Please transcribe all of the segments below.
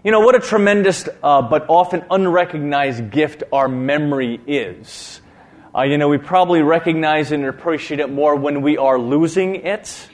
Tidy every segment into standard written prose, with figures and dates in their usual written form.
What a tremendous but often unrecognized gift our memory is. We probably recognize and appreciate it more when we are losing it.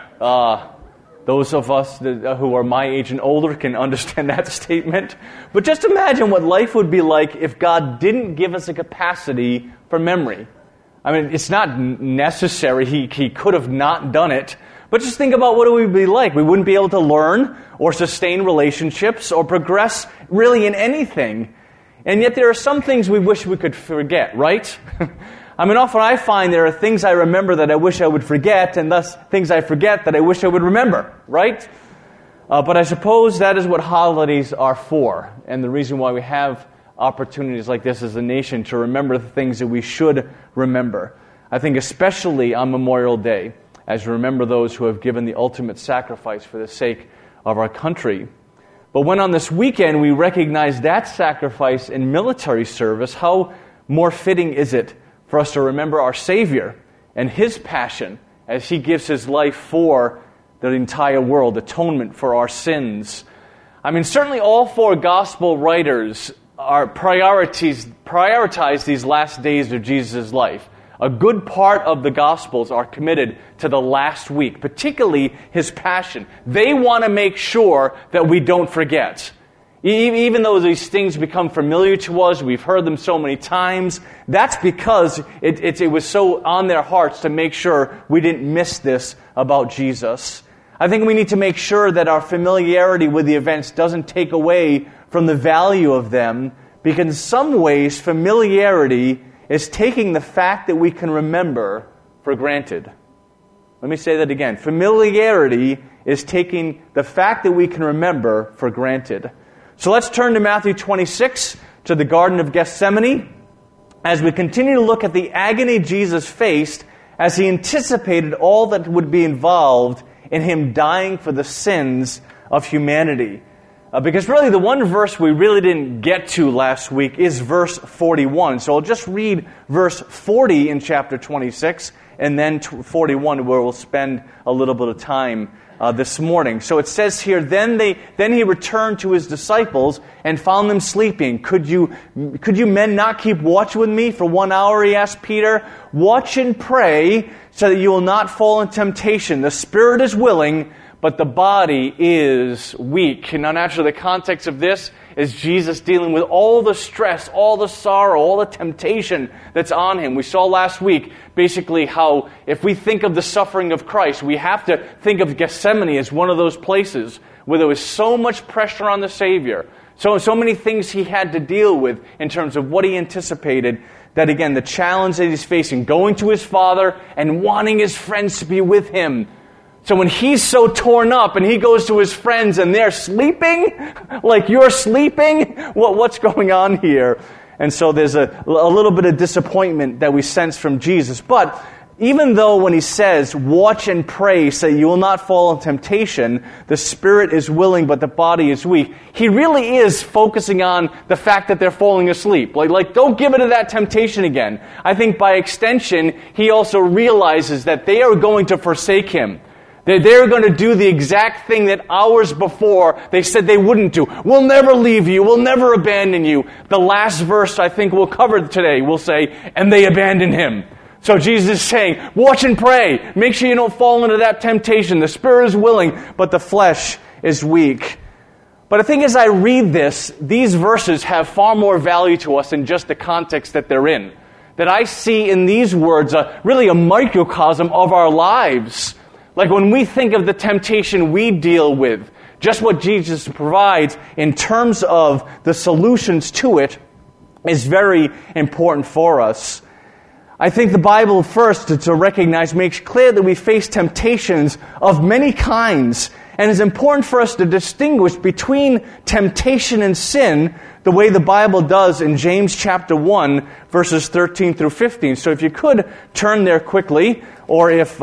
Those of us who are my age and older can understand that statement. But just imagine what life would be like if God didn't give us a capacity for memory. It's not necessary. He could have not done it. But just think about what it would be like. We wouldn't be able to learn or sustain relationships or progress really in anything. And yet there are some things we wish we could forget, right? Often I find there are things I remember that I wish I would forget, and thus things I forget that I wish I would remember, right? But I suppose that is what holidays are for, and the reason why we have opportunities like this as a nation to remember the things that we should remember. I think especially on Memorial Day, as we remember those who have given the ultimate sacrifice for the sake of our country. But when on this weekend we recognize that sacrifice in military service, how more fitting is it for us to remember our Savior and His passion as He gives His life for the entire world, atonement for our sins. Certainly all four gospel writers prioritize these last days of Jesus' life. A good part of the Gospels are committed to the last week, particularly His passion. They want to make sure that we don't forget. Even though these things become familiar to us, we've heard them so many times, that's because it was so on their hearts to make sure we didn't miss this about Jesus. I think we need to make sure that our familiarity with the events doesn't take away from the value of them, because in some ways, familiarity is taking the fact that we can remember for granted. Let me say that again. Familiarity is taking the fact that we can remember for granted. So let's turn to Matthew 26, to the Garden of Gethsemane, as we continue to look at the agony Jesus faced as He anticipated all that would be involved in Him dying for the sins of humanity. Because really the one verse we really didn't get to last week is verse 41. So I'll just read verse 40 in chapter 26, and then 41 where we'll spend a little bit of time this morning. So it says here, Then He returned to His disciples and found them sleeping. Could you men not keep watch with me for 1 hour, He asked Peter. Watch and pray so that you will not fall in temptation. The spirit is willing, but the body is weak. Now naturally the context of this is Jesus dealing with all the stress, all the sorrow, all the temptation that's on Him. We saw last week basically how if we think of the suffering of Christ, we have to think of Gethsemane as one of those places where there was so much pressure on the Savior, so many things He had to deal with in terms of what He anticipated, that again, the challenge that He's facing, going to His Father and wanting His friends to be with Him. So when He's so torn up and He goes to His friends and they're sleeping, like you're sleeping, what's going on here? And so there's a little bit of disappointment that we sense from Jesus. But even though when He says, watch and pray so you will not fall in temptation, the spirit is willing but the body is weak, He really is focusing on the fact that they're falling asleep. Like don't give into that temptation again. I think by extension, He also realizes that they are going to forsake Him. They're going to do the exact thing that hours before they said they wouldn't do. We'll never leave you. We'll never abandon you. The last verse I think we'll cover today will say, and they abandoned Him. So Jesus is saying, watch and pray. Make sure you don't fall into that temptation. The spirit is willing, but the flesh is weak. But I think as I read this, these verses have far more value to us than just the context that they're in. That I see in these words really a microcosm of our lives. Like when we think of the temptation we deal with, just what Jesus provides in terms of the solutions to it is very important for us. I think the Bible first to recognize makes clear that we face temptations of many kinds, and it's important for us to distinguish between temptation and sin the way the Bible does in James chapter 1 verses 13 through 15. So if you could turn there quickly, or if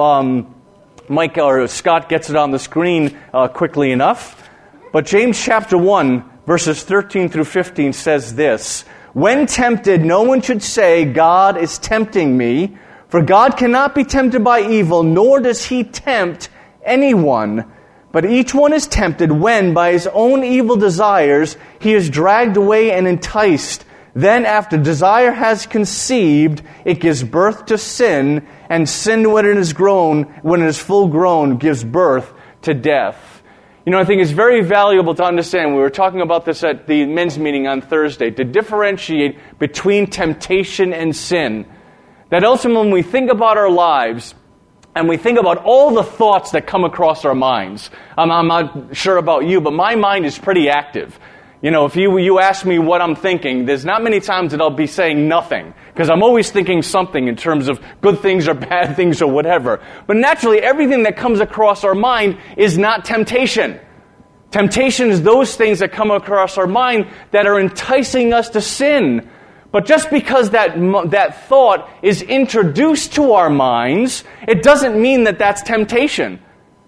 Mike or Scott gets it on the screen quickly enough. But James chapter 1, verses 13 through 15 says this, When tempted, no one should say, God is tempting me, for God cannot be tempted by evil, nor does He tempt anyone. But each one is tempted when, by his own evil desires, he is dragged away and enticed. Then, after desire has conceived, it gives birth to sin, and sin, when it is full grown, gives birth to death. You know, I think it's very valuable to understand, we were talking about this at the men's meeting on Thursday, to differentiate between temptation and sin. That ultimately, when we think about our lives, and we think about all the thoughts that come across our minds, I'm not sure about you, but my mind is pretty active. You know, if you ask me what I'm thinking, there's not many times that I'll be saying nothing, because I'm always thinking something in terms of good things or bad things or whatever. But naturally, everything that comes across our mind is not temptation. Temptation is those things that come across our mind that are enticing us to sin. But just because that thought is introduced to our minds, it doesn't mean that that's temptation.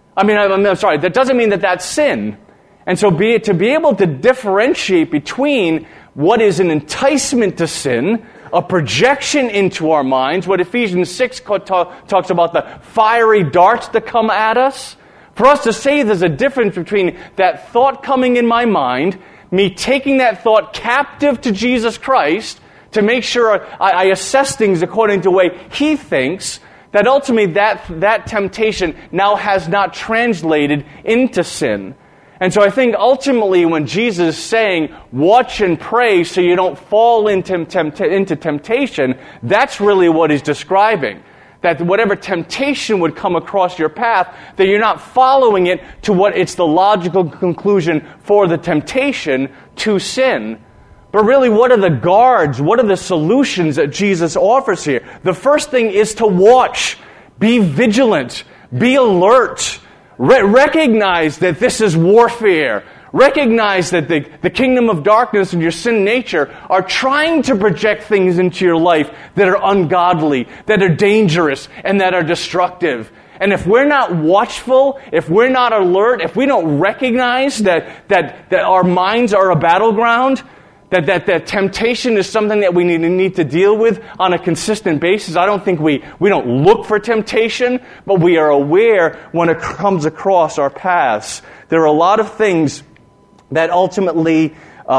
That doesn't mean that that's sin. And so to be able to differentiate between what is an enticement to sin, a projection into our minds, what Ephesians 6 talks about, the fiery darts that come at us, for us to say there's a difference between that thought coming in my mind, me taking that thought captive to Jesus Christ, to make sure I assess things according to the way He thinks, that ultimately that temptation now has not translated into sin. And so I think ultimately when Jesus is saying, watch and pray so you don't fall into temptation, that's really what He's describing. That whatever temptation would come across your path, that you're not following it to what it's the logical conclusion for the temptation to sin. But really, what are the guards? What are the solutions that Jesus offers here? The first thing is to watch. Be vigilant. Be alert. Recognize that this is warfare. Recognize that the kingdom of darkness and your sin nature are trying to project things into your life that are ungodly, that are dangerous, and that are destructive. And if we're not watchful, if we're not alert, if we don't recognize that our minds are a battleground, that temptation is something that we need to deal with on a consistent basis. I don't think we don't look for temptation, but we are aware when it comes across our paths. There are a lot of things that ultimately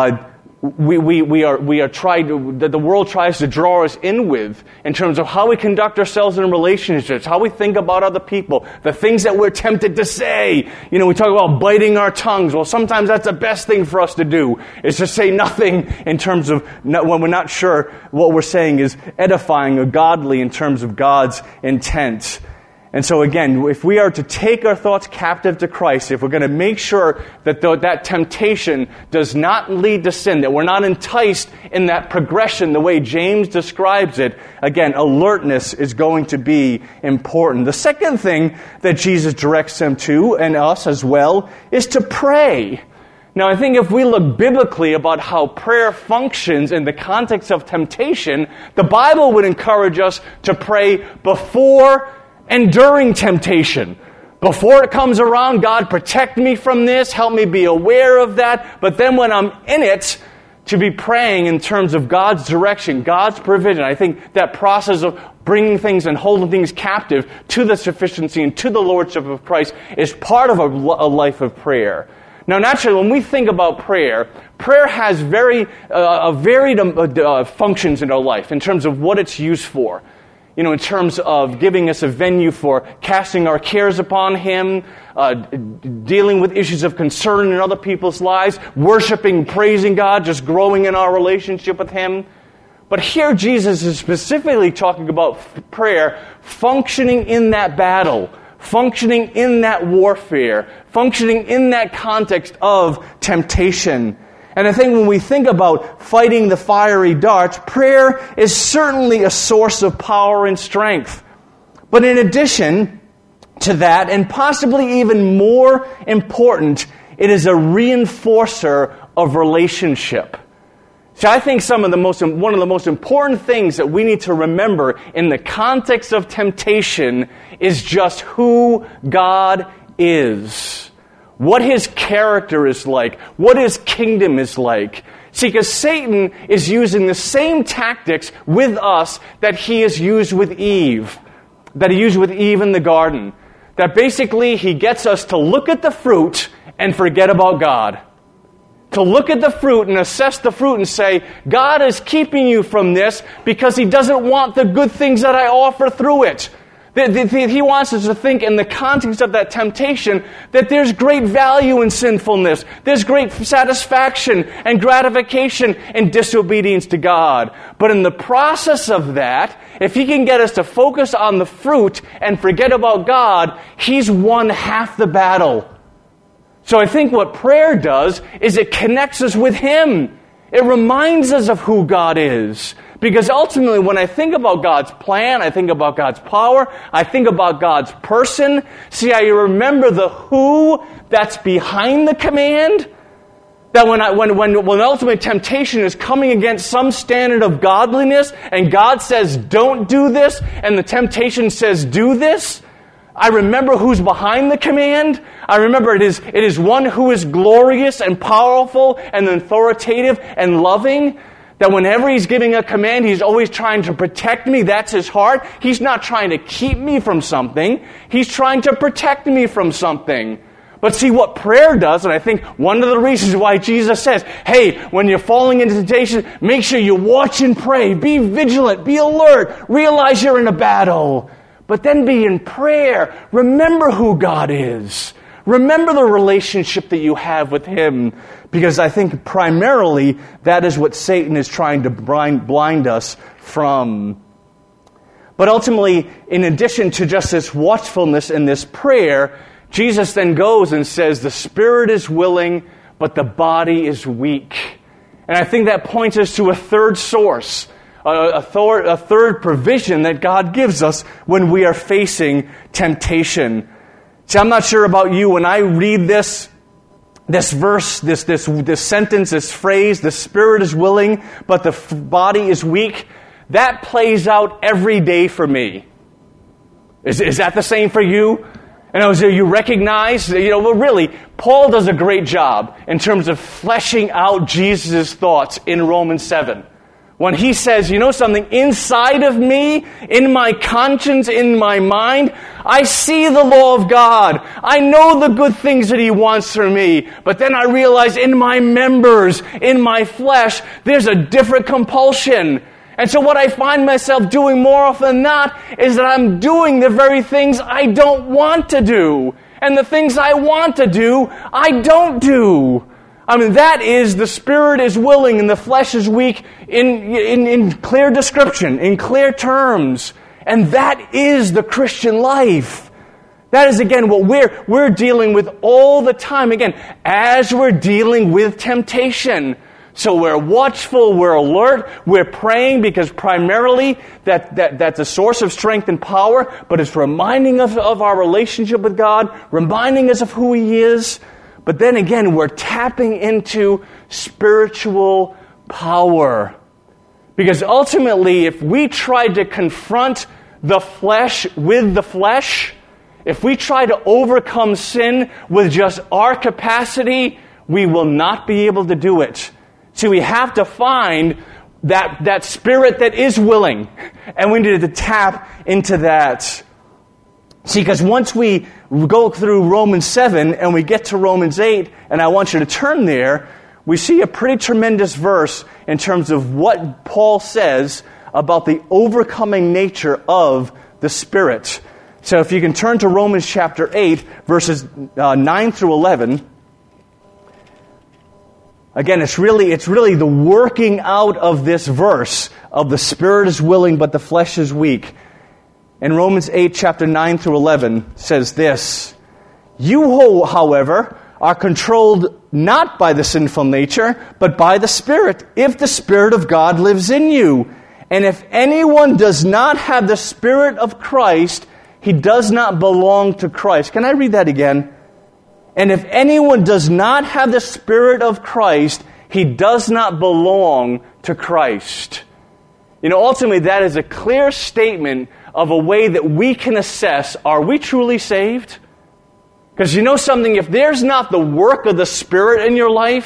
we are trying that the world tries to draw us in with in terms of how we conduct ourselves in relationships, how we think about other people, the things that we're tempted to say. You know, we talk about biting our tongues. Well, sometimes that's the best thing for us to do, is to say nothing in terms of when we're not sure what we're saying is edifying or godly in terms of God's intent. And so again, if we are to take our thoughts captive to Christ, if we're going to make sure that that temptation does not lead to sin, that we're not enticed in that progression the way James describes it, again, alertness is going to be important. The second thing that Jesus directs them to, and us as well, is to pray. Now, I think if we look biblically about how prayer functions in the context of temptation, the Bible would encourage us to pray before and during temptation. Before it comes around, God, protect me from this, help me be aware of that. But then when I'm in it, to be praying in terms of God's direction, God's provision. I think that process of bringing things and holding things captive to the sufficiency and to the lordship of Christ is part of a life of prayer. Now, naturally, when we think about prayer has varied functions in our life in terms of what it's used for. You know, in terms of giving us a venue for casting our cares upon Him, dealing with issues of concern in other people's lives, worshiping, praising God, just growing in our relationship with Him. But here Jesus is specifically talking about prayer functioning in that battle, functioning in that warfare, functioning in that context of temptation. And I think when we think about fighting the fiery darts, prayer is certainly a source of power and strength. But in addition to that, and possibly even more important, it is a reinforcer of relationship. So I think one of the most important things that we need to remember in the context of temptation is just who God is. What His character is like. What His kingdom is like. See, because Satan is using the same tactics with us that he has used with Eve. That he used with Eve in the garden. that basically he gets us to look at the fruit and forget about God. To look at the fruit and assess the fruit and say, God is keeping you from this because He doesn't want the good things that I offer through it. He wants us to think in the context of that temptation that there's great value in sinfulness. There's great satisfaction and gratification in disobedience to God. But in the process of that, if He can get us to focus on the fruit and forget about God, He's won half the battle. So I think what prayer does is it connects us with Him. It reminds us of who God is. Because ultimately, when I think about God's plan, I think about God's power, I think about God's person. See, I remember the who that's behind the command. That when ultimate temptation is coming against some standard of godliness, and God says, don't do this, and the temptation says, do this, I remember who's behind the command. I remember it is one who is glorious and powerful and authoritative and loving. That whenever He's giving a command, He's always trying to protect me. That's His heart. He's not trying to keep me from something. He's trying to protect me from something. But see what prayer does, and I think one of the reasons why Jesus says, hey, when you're falling into temptation, make sure you watch and pray. Be vigilant. Be alert. Realize you're in a battle. But then be in prayer. Remember who God is. Remember the relationship that you have with Him. Because I think primarily that is what Satan is trying to blind us from. But ultimately, in addition to just this watchfulness and this prayer, Jesus then goes and says, the spirit is willing, but the body is weak. And I think that points us to a third source, a third provision that God gives us when we are facing temptation. See, I'm not sure about you. When I read this verse, this sentence, this phrase, the spirit is willing, but the body is weak, that plays out every day for me. Is that the same for you? And you recognize, really, Paul does a great job in terms of fleshing out Jesus' thoughts in Romans 7. When he says, something, inside of me, in my conscience, in my mind, I see the law of God. I know the good things that He wants for me. But then I realize in my members, in my flesh, there's a different compulsion. And so what I find myself doing more often than not is that I'm doing the very things I don't want to do. And the things I want to do, I don't do. That is, the spirit is willing and the flesh is weak in clear description, in clear terms. And that is the Christian life. That is, again, what we're dealing with all the time. Again, as we're dealing with temptation. So we're watchful, we're alert, we're praying because primarily that's a source of strength and power, but it's reminding us of our relationship with God, reminding us of who He is. But then again, we're tapping into spiritual power. Because ultimately, if we tried to confront the flesh with the flesh, if we try to overcome sin with just our capacity, we will not be able to do it. So we have to find that spirit that is willing, and we need to tap into that. See, because once we go through Romans 7 and we get to Romans 8, and I want you to turn there, we see a pretty tremendous verse in terms of what Paul says about the overcoming nature of the Spirit. So if you can turn to Romans chapter 8, verses 9 through 11. Again, it's really the working out of this verse of the Spirit is willing, but the flesh is weak. In Romans 8, chapter 9 through 11, says this, "You, however, are controlled not by the sinful nature, but by the Spirit, if the Spirit of God lives in you. And if anyone does not have the Spirit of Christ, he does not belong to Christ." Can I read that again? "And if anyone does not have the Spirit of Christ, he does not belong to Christ." Ultimately, that is a clear statement of a way that we can assess, are we truly saved? Because something, if there's not the work of the Spirit in your life,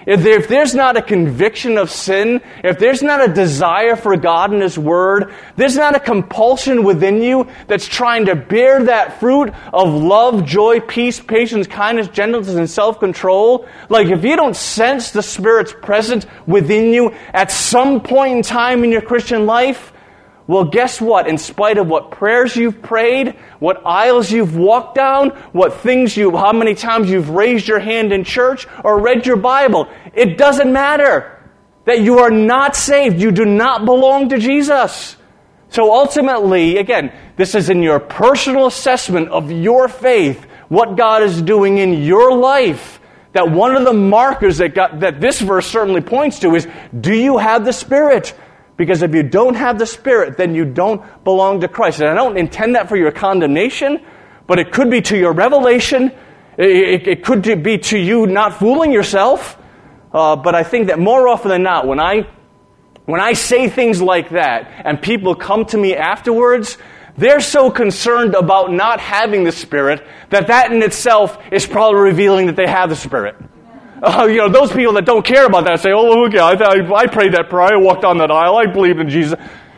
if there's not a conviction of sin, if there's not a desire for God and His Word, there's not a compulsion within you that's trying to bear that fruit of love, joy, peace, patience, kindness, gentleness, and self-control, like if you don't sense the Spirit's presence within you at some point in time in your Christian life, well, guess what? In spite of what prayers you've prayed, what aisles you've walked down, how many times you've raised your hand in church or read your Bible, it doesn't matter that you are not saved. You do not belong to Jesus. So ultimately, again, this is in your personal assessment of your faith, what God is doing in your life. That one of the markers that this verse certainly points to is, do you have the Spirit? Because if you don't have the Spirit, then you don't belong to Christ. And I don't intend that for your condemnation, but it could be to your revelation. It could be to you not fooling yourself. But I think that more often than not, when I say things like that and people come to me afterwards, they're so concerned about not having the Spirit that in itself is probably revealing that they have the Spirit. Those people that don't care about that say, oh, okay, I prayed that prayer, I walked down that aisle, I believed in Jesus.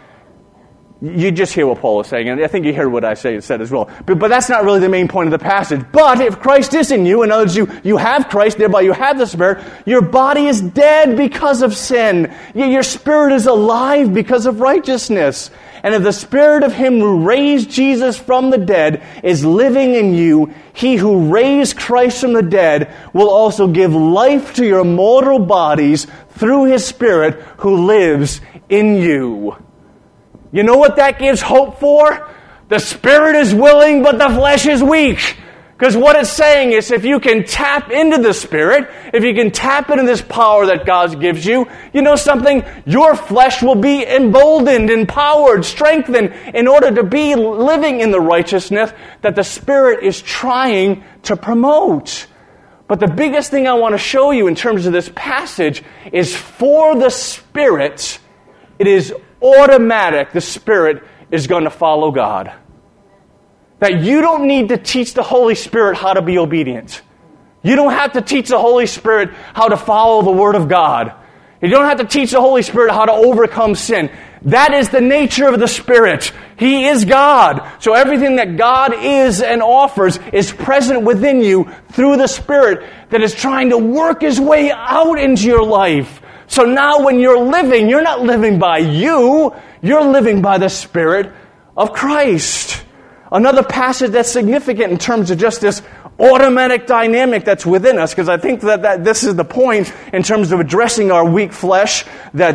You just hear what Paul is saying, and I think you hear what I said as well. But that's not really the main point of the passage. But if Christ is in you, in other words, you have Christ, thereby you have the Spirit, your body is dead because of sin. Your spirit is alive because of righteousness. And if the Spirit of Him who raised Jesus from the dead is living in you, He who raised Christ from the dead will also give life to your mortal bodies through His Spirit who lives in you. You know what that gives hope for? The Spirit is willing, but the flesh is weak. Because what it's saying is, if you can tap into the Spirit, if you can tap into this power that God gives you, you know something? Your flesh will be emboldened, empowered, strengthened in order to be living in the righteousness that the Spirit is trying to promote. But the biggest thing I want to show you in terms of this passage is for the Spirit, it is automatic the Spirit is going to follow God. That you don't need to teach the Holy Spirit how to be obedient. You don't have to teach the Holy Spirit how to follow the Word of God. You don't have to teach the Holy Spirit how to overcome sin. That is the nature of the Spirit. He is God. So everything that God is and offers is present within you through the Spirit that is trying to work His way out into your life. So now when you're living, you're not living by you. You're living by the Spirit of Christ. Another passage that's significant in terms of just this automatic dynamic that's within us, because I think that this is the point in terms of addressing our weak flesh,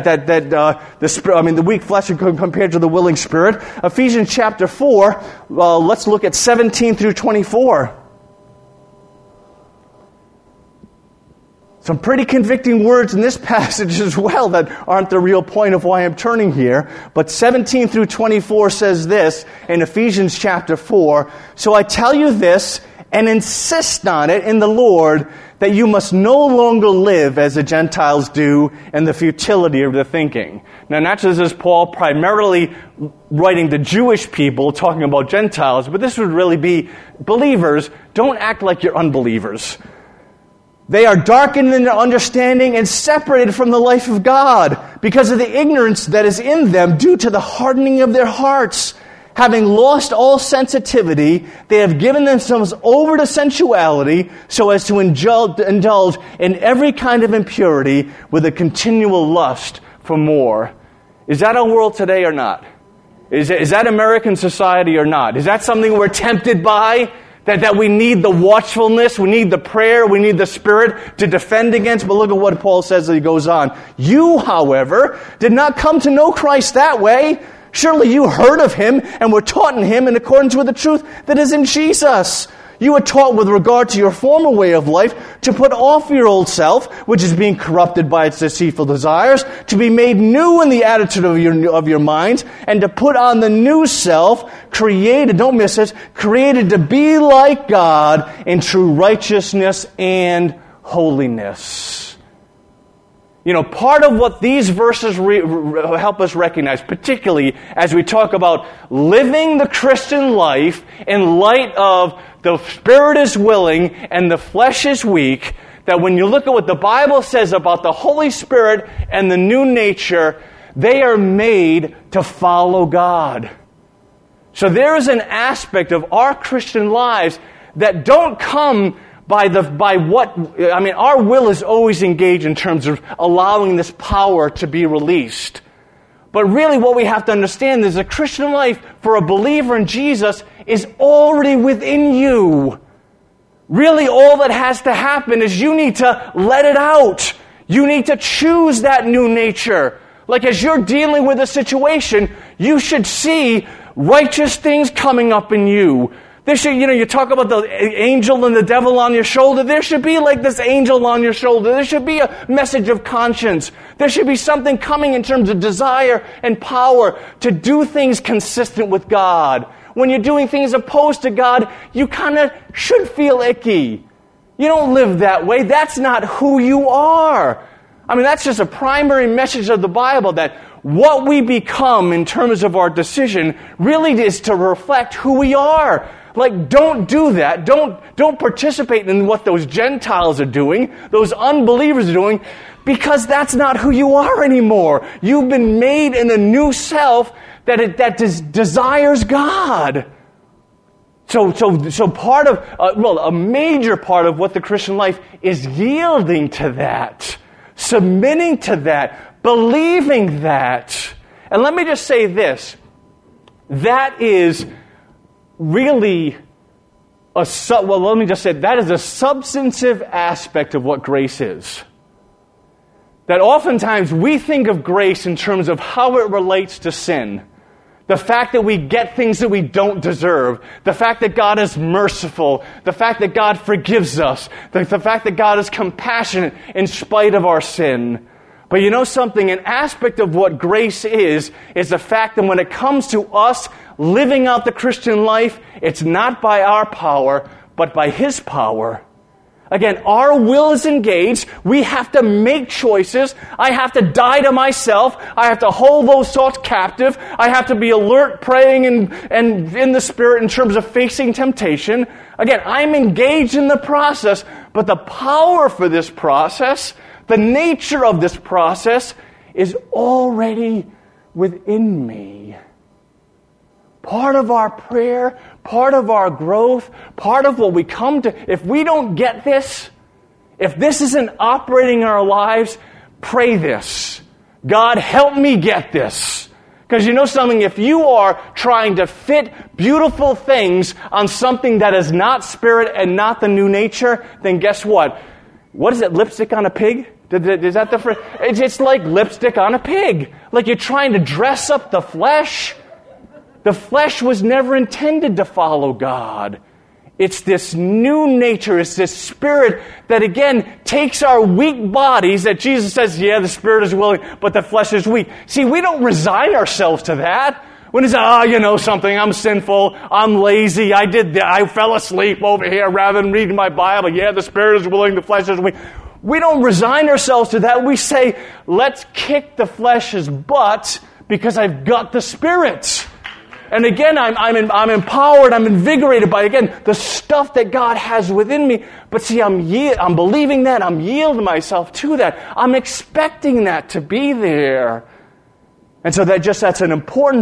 the weak flesh compared to the willing spirit. Ephesians chapter 4, let's look at 17 through 24. Some pretty convicting words in this passage as well that aren't the real point of why I'm turning here. But 17 through 24 says this in Ephesians chapter 4. So I tell you this and insist on it in the Lord that you must no longer live as the Gentiles do in the futility of their thinking. Now, naturally, this is Paul primarily writing to Jewish people, talking about Gentiles, but this would really be believers. Don't act like you're unbelievers. They are darkened in their understanding and separated from the life of God because of the ignorance that is in them due to the hardening of their hearts. Having lost all sensitivity, they have given themselves over to sensuality so as to indulge in every kind of impurity with a continual lust for more. Is that our world today or not? Is that American society or not? Is that something we're tempted by? That we need the watchfulness, we need the prayer, we need the Spirit to defend against. But look at what Paul says as he goes on. You, however, did not come to know Christ that way. Surely you heard of Him and were taught in Him in accordance with the truth that is in Jesus. You were taught with regard to your former way of life to put off your old self, which is being corrupted by its deceitful desires, to be made new in the attitude of your minds, and to put on the new self, created, don't miss it, created to be like God in true righteousness and holiness. You know, part of what these verses help us recognize, particularly as we talk about living the Christian life in light of the Spirit is willing and the flesh is weak, that when you look at what the Bible says about the Holy Spirit and the new nature, they are made to follow God. So there is an aspect of our Christian lives that don't come our will is always engaged in terms of allowing this power to be released. But really what we have to understand is a Christian life for a believer in Jesus is already within you. Really all that has to happen is you need to let it out. You need to choose that new nature. Like as you're dealing with a situation, you should see righteous things coming up in you. There should, you talk about the angel and the devil on your shoulder. There should be like this angel on your shoulder. There should be a message of conscience. There should be something coming in terms of desire and power to do things consistent with God. When you're doing things opposed to God, you kind of should feel icky. You don't live that way. That's not who you are. That's just a primary message of the Bible, that what we become in terms of our decision really is to reflect who we are. Like, don't do that. Don't participate in what those Gentiles are doing, those unbelievers are doing, because that's not who you are anymore. You've been made in a new self that desires God. So part of, a major part of what the Christian life is yielding to that, submitting to that, believing that. And let me just say this, that is really that is a substantive aspect of what grace is. That oftentimes we think of grace in terms of how it relates to sin. The fact that we get things that we don't deserve. The fact that God is merciful. The fact that God forgives us. The fact that God is compassionate in spite of our sin. But you know something? An aspect of what grace is the fact that when it comes to us living out the Christian life, it's not by our power, but by His power. Again, our will is engaged. We have to make choices. I have to die to myself. I have to hold those thoughts captive. I have to be alert, praying and in the Spirit in terms of facing temptation. Again, I'm engaged in the process, but the power for this process, the nature of this process, is already within me. Part of our prayer, part of our growth, part of what we come to, if we don't get this, if this isn't operating in our lives, pray this. God, help me get this. Because you know something, if you are trying to fit beautiful things on something that is not spirit and not the new nature, then guess what? What is it, lipstick on a pig? Is that the phrase? It's like lipstick on a pig. Like you're trying to dress up the flesh. The flesh was never intended to follow God. It's this new nature, it's this spirit that again takes our weak bodies that Jesus says, yeah, the spirit is willing, but the flesh is weak. See, we don't resign ourselves to that. When it's, something, I'm sinful, I'm lazy, I fell asleep over here rather than reading my Bible. Yeah, the spirit is willing, the flesh is weak. We don't resign ourselves to that. We say, let's kick the flesh's butt because I've got the Spirit. And again, I'm empowered, I'm invigorated by, again, the stuff that God has within me. But see, I'm believing that, I'm yielding myself to that. I'm expecting that to be there. And so that's an important,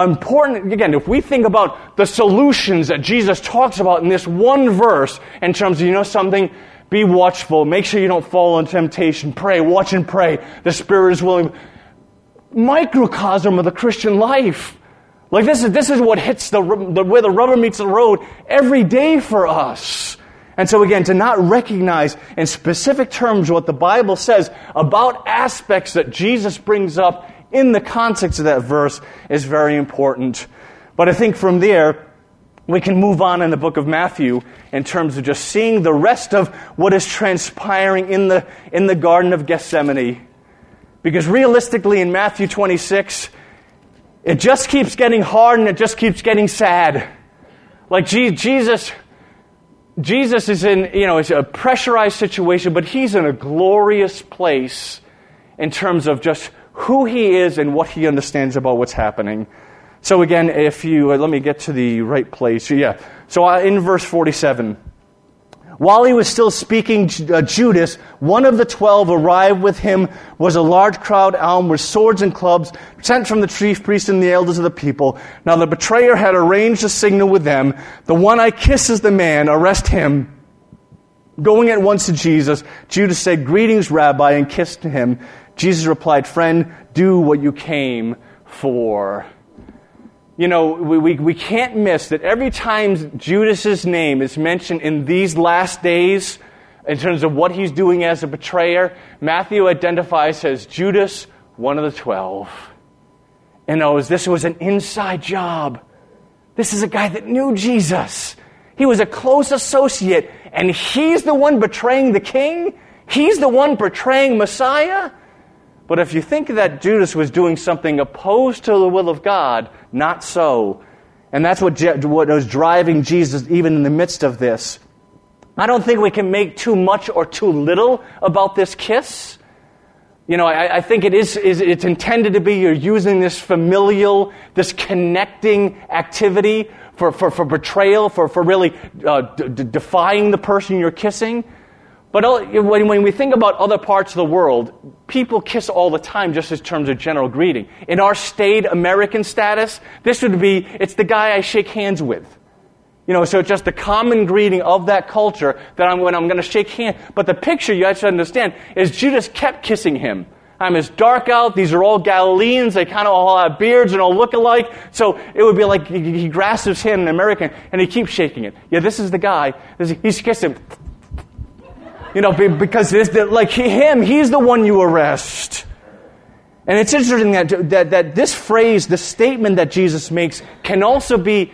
again, if we think about the solutions that Jesus talks about in this one verse, in terms of, something, be watchful, make sure you don't fall into temptation, pray, watch and pray, the Spirit is willing. Microcosm of the Christian life. Like this is what hits where the rubber meets the road every day for us. And so again, to not recognize in specific terms what the Bible says about aspects that Jesus brings up in the context of that verse is very important. But I think from there, we can move on in the book of Matthew in terms of just seeing the rest of what is transpiring in the Garden of Gethsemane. Because realistically in Matthew 26, it just keeps getting hard and it just keeps getting sad. Like Jesus is in, it's a pressurized situation, but He's in a glorious place in terms of just who He is and what He understands about what's happening. So again, if you, let me get to the right place. So in verse 47, While he was still speaking, Judas, one of the 12, arrived. With him was a large crowd armed with swords and clubs, sent from the chief priests and the elders of the people. Now the betrayer had arranged a signal with them. The one I kiss is the man. Arrest him. Going at once to Jesus, Judas said, "Greetings, Rabbi," and kissed him. Jesus replied, "Friend, do what you came for." You know, we can't miss that every time Judas's name is mentioned in these last days, in terms of what he's doing as a betrayer, Matthew identifies as Judas, one of the 12. And knows this was an inside job. This is a guy that knew Jesus. He was a close associate, and he's the one betraying the king? He's the one betraying Messiah? But if you think that Judas was doing something opposed to the will of God, not so. And that's what was driving Jesus even in the midst of this. I don't think we can make too much or too little about this kiss. You know, I think it's intended to be you're using this familial, this connecting activity for betrayal, for really defying the person you're kissing. But when we think about other parts of the world, people kiss all the time just in terms of general greeting. In our staid American status, this would be, it's the guy I shake hands with. You know, so it's just the common greeting of that culture that when I'm going to shake hands. But the picture you have to understand is Judas kept kissing him. It's dark out. These are all Galileans. They kind of all have beards and all look alike. So it would be like he grasps his hand in American and he keeps shaking it. Yeah, this is the guy. He's kissing. You know, because he's the one you arrest. And it's interesting that this phrase, the statement that Jesus makes, can also be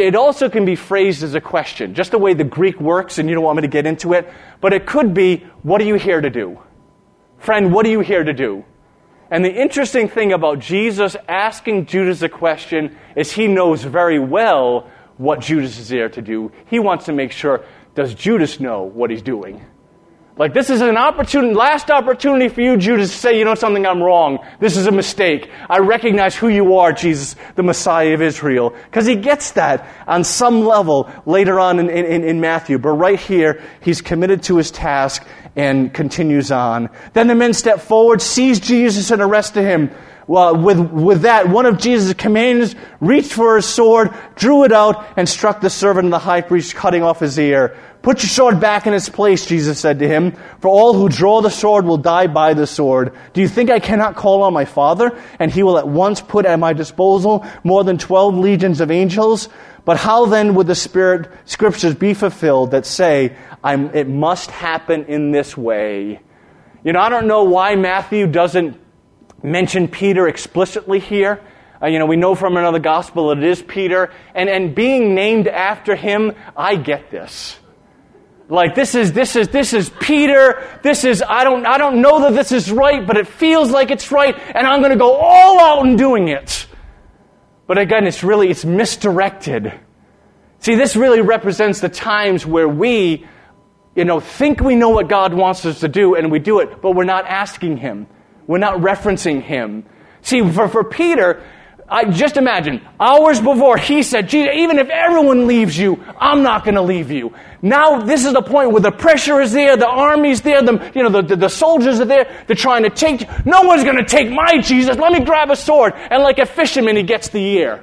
phrased as a question. Just the way the Greek works, and you don't want me to get into it. But it could be, what are you here to do? Friend, what are you here to do? And the interesting thing about Jesus asking Judas a question is he knows very well what Judas is there to do. He wants to make sure, does Judas know what he's doing? Like, this is an last opportunity for you, Judas, to say, you know something, I'm wrong. This is a mistake. I recognize who you are, Jesus, the Messiah of Israel. Because he gets that on some level later on in Matthew. But right here, he's committed to his task and continues on. Then the men step forward, seized Jesus, and arrested him. Well, with that, one of Jesus' companions reached for his sword, drew it out, and struck the servant of the high priest, cutting off his ear. "Put your sword back in its place," Jesus said to him, "for all who draw the sword will die by the sword. Do you think I cannot call on my Father, and he will at once put at my disposal more than 12 legions of angels? But how then would the scriptures be fulfilled that say, it must happen in this way?" You know, I don't know why Matthew doesn't mention Peter explicitly here. We know from another gospel that it is Peter. And being named after him, I get this. Like, this is Peter. I don't know that this is right, but it feels like it's right, and I'm going to go all out in doing it. But again, it's misdirected. See, this really represents the times where we, think we know what God wants us to do, and we do it, but we're not asking him. We're not referencing him. See, for Peter, I just imagine, hours before, he said, "Jesus, even if everyone leaves you, I'm not going to leave you." Now, this is the point where the pressure is there, the army's there, the soldiers are there, they're trying to take, no one's going to take my Jesus, let me grab a sword. And like a fisherman, he gets the ear.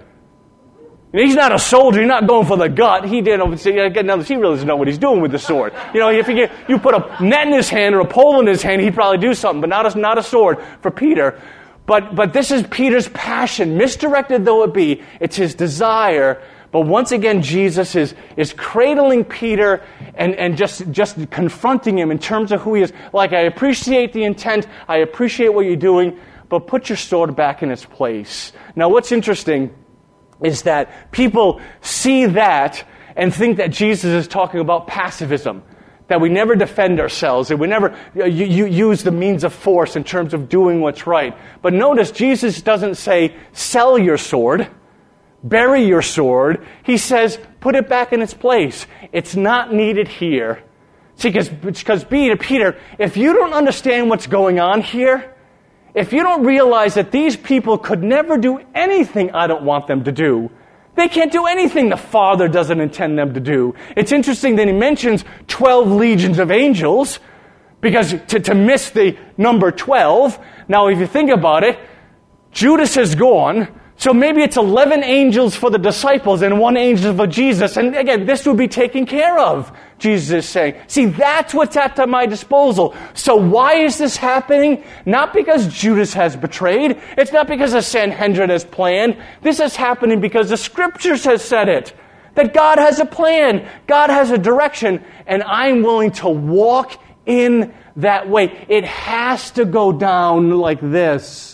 He's not a soldier, he's not going for the gut. He really doesn't know what he's doing with the sword. If you put a net in his hand or a pole in his hand, he'd probably do something, but not a sword for Peter. But this is Peter's passion, misdirected though it be. It's his desire. But once again, Jesus is cradling Peter and just confronting him in terms of who he is. Like, I appreciate the intent, I appreciate what you're doing, but put your sword back in its place. Now, what's interesting is that people see that and think that Jesus is talking about pacifism. That we never defend ourselves, that we never use the means of force in terms of doing what's right. But notice, Jesus doesn't say, sell your sword, bury your sword. He says, put it back in its place. It's not needed here. See, because Peter, if you don't understand what's going on here, if you don't realize that these people could never do anything I don't want them to do, They can't do anything the Father doesn't intend them to do. It's interesting that he mentions 12 legions of angels, because to miss the number 12, now if you think about it, Judas is gone, so maybe it's 11 angels for the disciples and 1 angel for Jesus. And again, this would be taken care of, Jesus is saying. See, that's what's at my disposal. So why is this happening? Not because Judas has betrayed. It's not because the Sanhedrin has planned. This is happening because the Scriptures has said it. That God has a plan. God has a direction. And I'm willing to walk in that way. It has to go down like this.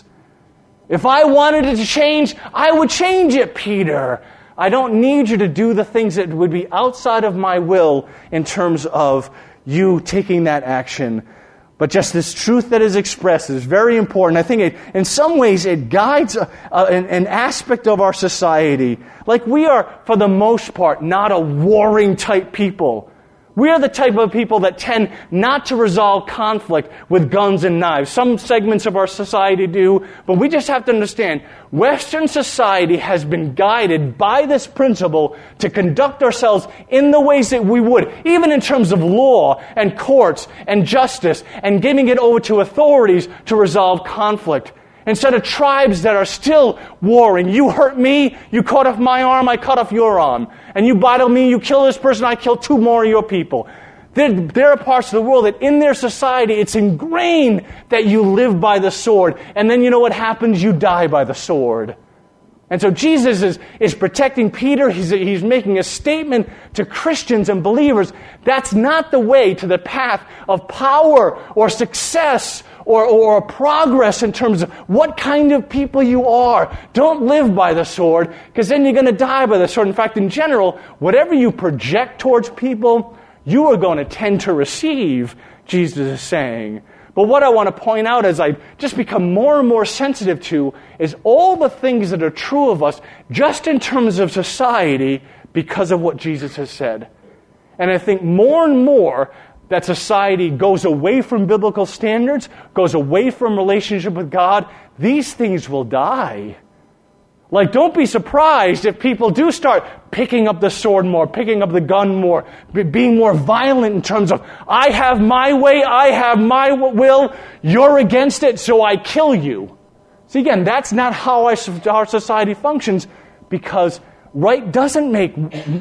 If I wanted it to change, I would change it, Peter. I don't need you to do the things that would be outside of my will in terms of you taking that action. But just this truth that is expressed is very important. I think in some ways it guides an aspect of our society. Like we are, for the most part, not a warring type people. We are the type of people that tend not to resolve conflict with guns and knives. Some segments of our society do, but we just have to understand, Western society has been guided by this principle to conduct ourselves in the ways that we would, even in terms of law and courts and justice and giving it over to authorities to resolve conflict. Instead of tribes that are still warring. You hurt me, you cut off my arm, I cut off your arm. And you bottle me, you kill this person, I kill 2 more of your people. There are parts of the world that in their society it's ingrained that you live by the sword. And then you know what happens? You die by the sword. And so Jesus is protecting Peter. He's making a statement to Christians and believers. That's not the way to the path of power or success or progress in terms of what kind of people you are. Don't live by the sword, because then you're going to die by the sword. In fact, in general, whatever you project towards people, you are going to tend to receive, Jesus is saying. But what I want to point out as I just become more and more sensitive to is all the things that are true of us just in terms of society because of what Jesus has said. And I think more and more that society goes away from biblical standards, goes away from relationship with God, these things will die. Like, don't be surprised if people do start picking up the sword more, picking up the gun more, being more violent in terms of, I have my way, I have my will, you're against it, so I kill you. See, again, that's not how our society functions, because right doesn't make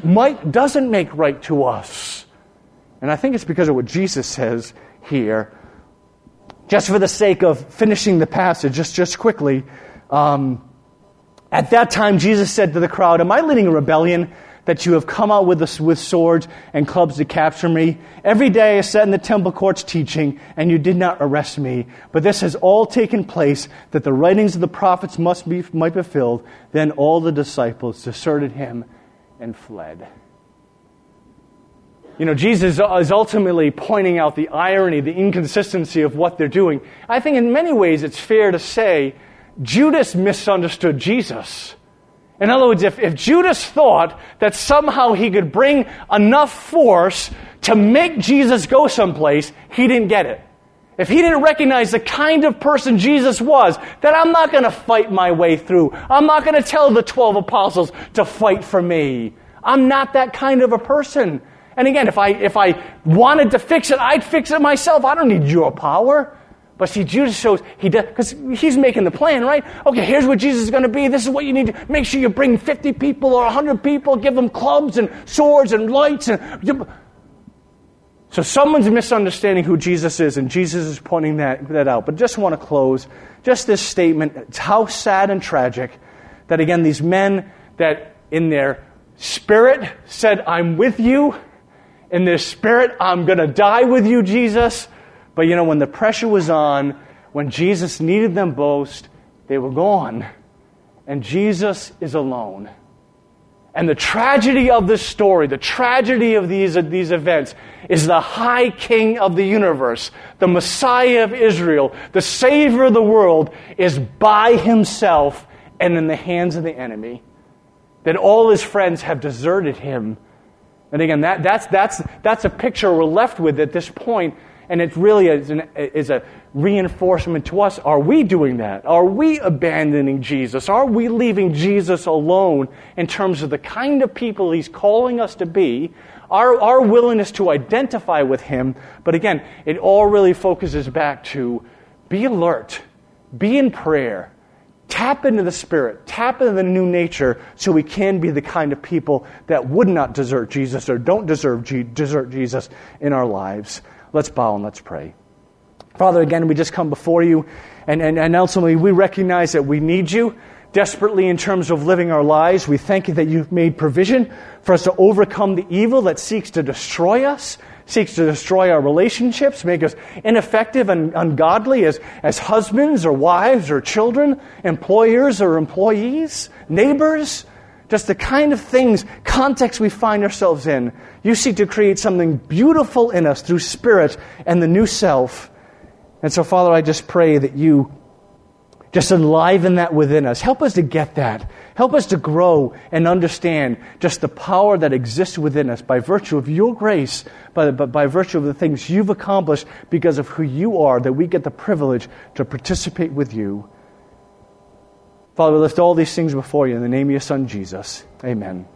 right to us. And I think it's because of what Jesus says here. Just for the sake of finishing the passage, just quickly, at that time, Jesus said to the crowd, am I leading a rebellion that you have come out with swords and clubs to capture me? Every day I sat in the temple courts teaching, and you did not arrest me. But this has all taken place, that the writings of the prophets might be fulfilled. Then all the disciples deserted him and fled. You know, Jesus is ultimately pointing out the irony, the inconsistency of what they're doing. I think in many ways it's fair to say Judas misunderstood Jesus. In other words, if Judas thought that somehow he could bring enough force to make Jesus go someplace, he didn't get it. If he didn't recognize the kind of person Jesus was, that I'm not going to fight my way through. I'm not going to tell the 12 apostles to fight for me. I'm not that kind of a person. And again, if I wanted to fix it, I'd fix it myself. I don't need your power. But see, Judas shows he does, because he's making the plan, right? Okay, here's what Jesus is going to be. This is what you need to make sure you bring 50 people or 100 people, give them clubs and swords and lights. So someone's misunderstanding who Jesus is, and Jesus is pointing that out. But just want to close, just this statement. It's how sad and tragic that, again, these men that in their spirit said, I'm with you. In their spirit, I'm going to die with you, Jesus. But you know, when the pressure was on, when Jesus needed them most, they were gone. And Jesus is alone. And the tragedy of this story, the tragedy of these events, is the high king of the universe, the Messiah of Israel, the Savior of the world, is by himself and in the hands of the enemy. That all his friends have deserted him. And again, that's a picture we're left with at this point. And it really is a reinforcement to us. Are we doing that? Are we abandoning Jesus? Are we leaving Jesus alone in terms of the kind of people He's calling us to be? Our willingness to identify with Him. But again, it all really focuses back to be alert, be in prayer, tap into the Spirit, tap into the new nature so we can be the kind of people that would not desert Jesus or don't desert Jesus in our lives. Let's bow and let's pray. Father, again, we just come before you, and ultimately we recognize that we need you desperately in terms of living our lives. We thank you that you've made provision for us to overcome the evil that seeks to destroy us, seeks to destroy our relationships, make us ineffective and ungodly as husbands or wives or children, employers or employees, neighbors. Just the kind of things, context we find ourselves in. You seek to create something beautiful in us through Spirit and the new self. And so, Father, I just pray that you just enliven that within us. Help us to get that. Help us to grow and understand just the power that exists within us by virtue of your grace, by virtue of the things you've accomplished because of who you are, that we get the privilege to participate with you. Father, we lift all these things before you in the name of your Son, Jesus. Amen.